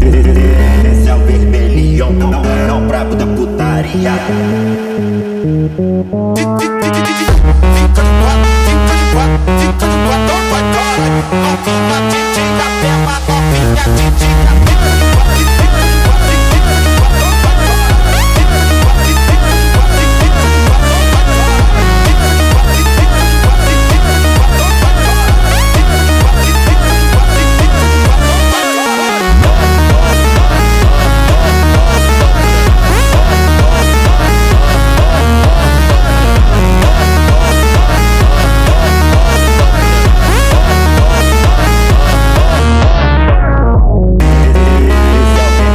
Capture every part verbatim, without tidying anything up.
Esse é o vermelhão, não, não, não, brabo da putaria. Fica de quatro, fica de quatro, fica de quatro, vai caralho. Novinha, titinha, pega novinha, titinha, pega de quatro, fica de quatro, fica de quatro, vai caralho. Fica de quatro, fica de quatro, fica de quatro, vai caralho. Fica de quatro, fica de quatro, fica de quatro, vai caralho. Fica de quatro, fica de quatro, fica de quatro, vai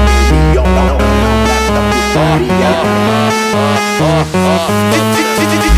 Maria.